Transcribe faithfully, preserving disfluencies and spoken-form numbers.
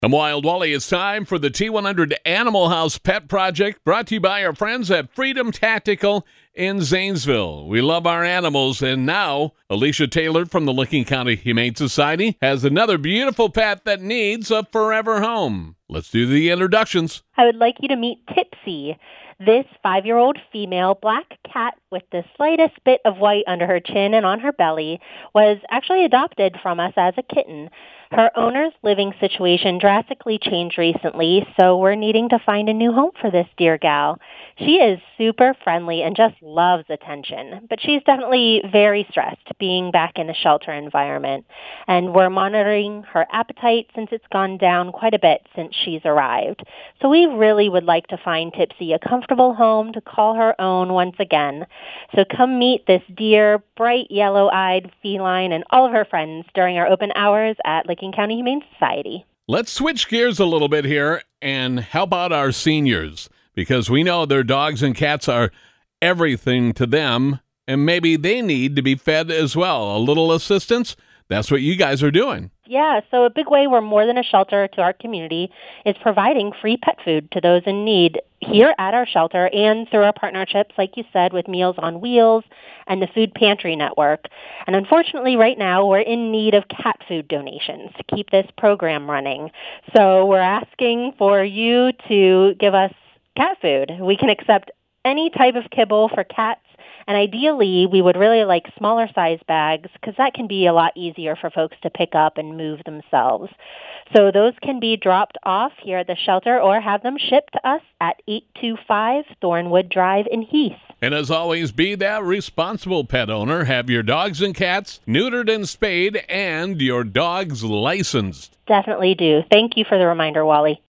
I'm Wild Wally. It's time for the T one hundred Animal House Pet Project, brought to you by our friends at Freedom Tactical in Zanesville. We love our animals, and now Alicia Taylor from the Licking County Humane Society has another beautiful pet that needs a forever home. Let's do the introductions. I would like you to meet Tipsy. This five-year-old female black cat with the slightest bit of white under her chin and on her belly was actually adopted from us as a kitten. Her owner's living situation drastically changed recently, so we're needing to find a new home for this dear gal. She is super friendly and just loves attention, but she's definitely very stressed being back in a shelter environment. And we're monitoring her appetite since it's gone down quite a bit since she's arrived. So we really would like to find Tipsy a comfortable home to call her own once again. So come meet this dear, bright yellow-eyed feline and all of her friends during our open hours at Licking County Humane Society. Let's switch gears a little bit here and help out our seniors, because we know their dogs and cats are everything to them, and maybe they need to be fed as well. A little assistance, that's what you guys are doing. Yeah, so a big way we're more than a shelter to our community is providing free pet food to those in need here at our shelter and through our partnerships, like you said, with Meals on Wheels and the Food Pantry Network. And unfortunately, right now, we're in need of cat food donations to keep this program running. So we're asking for you to give us cat food. We can accept any type of kibble for cats. And ideally, we would really like smaller size bags because that can be a lot easier for folks to pick up and move themselves. So those can be dropped off here at the shelter or have them shipped to us at eight two five Thornwood Drive in Heath. And as always, be that responsible pet owner. Have your dogs and cats neutered and spayed and your dogs licensed. Definitely do. Thank you for the reminder, Wally.